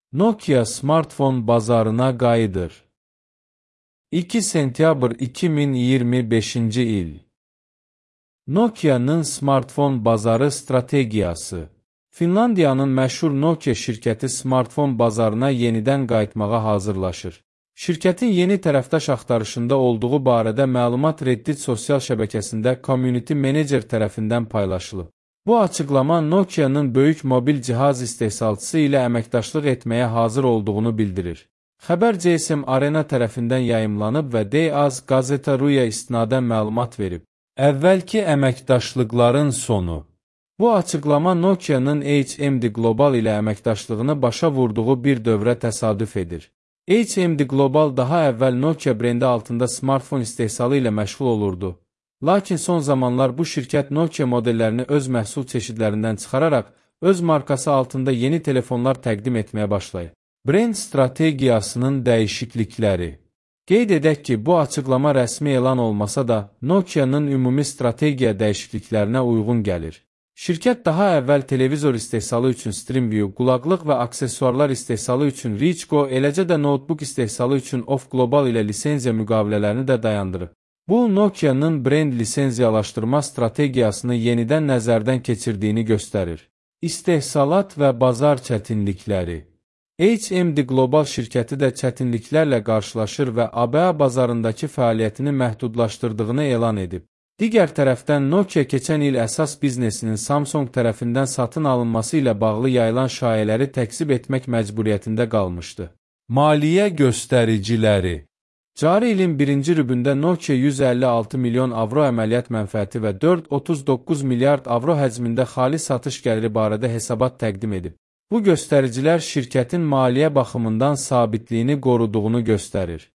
Nokia smartfon bazarına qayıdır. 2 sentyabr 2025-ci il. Nokia'nın smartfon bazarı strategiyası. Finlandiyanın məşhur Nokia şirkəti smartfon bazarına yenidən qayıtmağa hazırlaşır. Şirkətin yeni tərəfdaş axtarışında olduğu barədə məlumat Reddit sosial şəbəkəsində Community Manager tərəfindən paylaşılıb. Bu açıqlama Nokia'nın böyük mobil cihaz istehsalçısı ilə əməkdaşlıq etməyə hazır olduğunu bildirir. Xəbər GSM Arena tərəfindən yayımlanıb və DAZ Gazeta.ru-ya istinadən məlumat verib. Əvvəlki əməkdaşlıqların sonu. Bu açıqlama Nokia'nın HMD Global ilə əməkdaşlığını başa vurduğu bir dövrə təsadüf edir. HMD Global daha əvvəl Nokia brendi altında smartfon istehsalı ilə məşğul olurdu. Lakin son zamanlar bu şirkət Nokia modellərini öz məhsul çeşidlərindən çıxararaq, öz markası altında yeni telefonlar təqdim etməyə başlayıb. Brend strategiyasının dəyişiklikləri. Qeyd edək ki, bu açıqlama rəsmi elan olmasa da, Nokia'nın ümumi strategiya dəyişikliklərinə uyğun gəlir. Şirkət daha əvvəl televizor istehsalı üçün StreamView, qulaqlıq və aksesuarlar istehsalı üçün Reachgo, eləcə də notebook istehsalı üçün Off Global ilə lisenziya müqavilələrini də dayandırıb. Bu, Nokia'nın brend lisenziyalaşdırma strategiyasını yenidən nəzərdən keçirdiyini göstərir. İstehsalat və bazar çətinlikləri. HMD Global şirkəti də çətinliklərlə qarşılaşır və ABA bazarındakı fəaliyyətini məhdudlaşdırdığını elan edib. Digər tərəfdən Nokia keçən il əsas biznesinin Samsung tərəfindən satın alınması ilə bağlı yayılan şayələri təkzib etmək məcburiyyətində qalmışdı. Maliyyə göstəriciləri. Cari ilin birinci rübündə Nokia 156 milyon avro əməliyyat mənfəəti və 4,39 milyard avro həcmində xali satış gəliri barədə hesabat təqdim edib. Bu göstəricilər şirkətin maliyyə baxımından sabitliyini qoruduğunu göstərir.